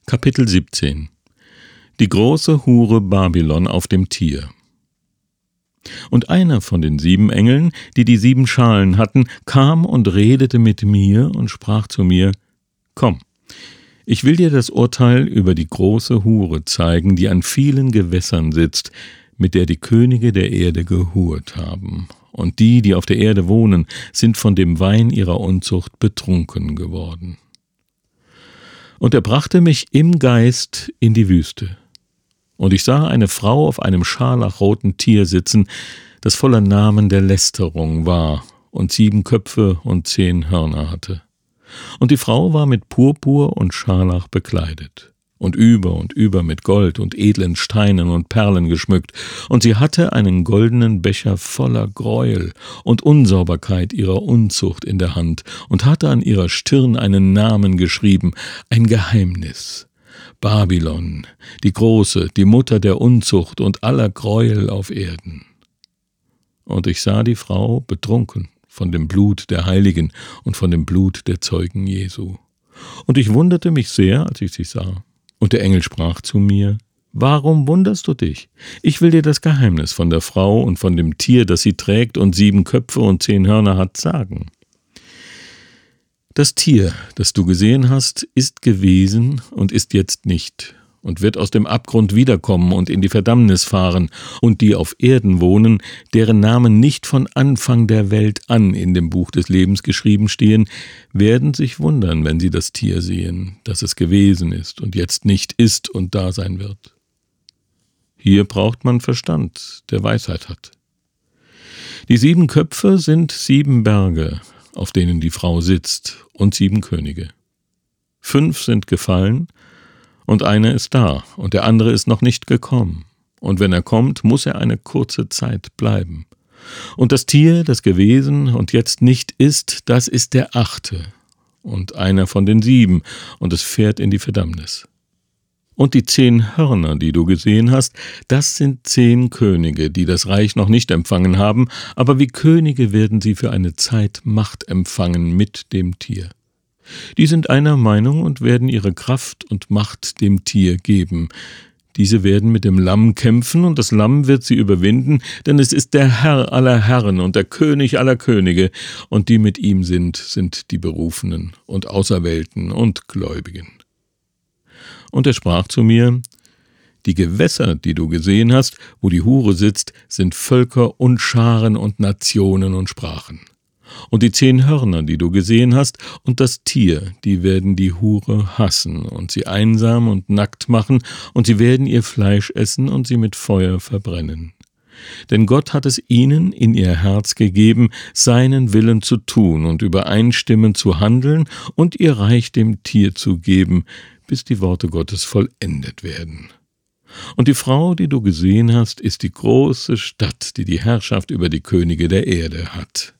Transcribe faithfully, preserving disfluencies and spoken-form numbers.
Kapitel siebzehn. Die große Hure Babylon auf dem Tier. Und einer von den sieben Engeln, die die sieben Schalen hatten, kam und redete mit mir und sprach zu mir: Komm, ich will dir das Urteil über die große Hure zeigen, die an vielen Gewässern sitzt, mit der die Könige der Erde gehurt haben. Und die, die auf der Erde wohnen, sind von dem Wein ihrer Unzucht betrunken geworden. Und er brachte mich im Geist in die Wüste. Und ich sah eine Frau auf einem scharlachroten Tier sitzen, das voller Namen der Lästerung war und sieben Köpfe und zehn Hörner hatte. Und die Frau war mit Purpur und Scharlach bekleidet und über und über mit Gold und edlen Steinen und Perlen geschmückt, und sie hatte einen goldenen Becher voller Greuel und Unsauberkeit ihrer Unzucht in der Hand und hatte an ihrer Stirn einen Namen geschrieben, ein Geheimnis: Babylon, die Große, die Mutter der Unzucht und aller Greuel auf Erden. Und ich sah die Frau betrunken von dem Blut der Heiligen und von dem Blut der Zeugen Jesu. Und ich wunderte mich sehr, als ich sie sah. Und der Engel sprach zu mir: Warum wunderst du dich? Ich will dir das Geheimnis von der Frau und von dem Tier, das sie trägt und sieben Köpfe und zehn Hörner hat, sagen. Das Tier, das du gesehen hast, ist gewesen und ist jetzt nicht und wird aus dem Abgrund wiederkommen und in die Verdammnis fahren, und die auf Erden wohnen, deren Namen nicht von Anfang der Welt an in dem Buch des Lebens geschrieben stehen, werden sich wundern, wenn sie das Tier sehen, das es gewesen ist und jetzt nicht ist und da sein wird. Hier braucht man Verstand, der Weisheit hat. Die sieben Köpfe sind sieben Berge, auf denen die Frau sitzt, und sieben Könige. Fünf sind gefallen, und einer ist da, und der andere ist noch nicht gekommen. Und wenn er kommt, muss er eine kurze Zeit bleiben. Und das Tier, das gewesen und jetzt nicht ist, das ist der achte, und einer von den sieben, und es fährt in die Verdammnis. Und die zehn Hörner, die du gesehen hast, das sind zehn Könige, die das Reich noch nicht empfangen haben, aber wie Könige werden sie für eine Zeit Macht empfangen mit dem Tier. Die sind einer Meinung und werden ihre Kraft und Macht dem Tier geben. Diese werden mit dem Lamm kämpfen, und das Lamm wird sie überwinden, denn es ist der Herr aller Herren und der König aller Könige, und die mit ihm sind, sind die Berufenen und Auserwählten und Gläubigen. Und er sprach zu mir: Die Gewässer, die du gesehen hast, wo die Hure sitzt, sind Völker und Scharen und Nationen und Sprachen. Und die zehn Hörner, die du gesehen hast, und das Tier, die werden die Hure hassen und sie einsam und nackt machen, und sie werden ihr Fleisch essen und sie mit Feuer verbrennen. Denn Gott hat es ihnen in ihr Herz gegeben, seinen Willen zu tun und übereinstimmend zu handeln und ihr Reich dem Tier zu geben, bis die Worte Gottes vollendet werden. Und die Frau, die du gesehen hast, ist die große Stadt, die die Herrschaft über die Könige der Erde hat.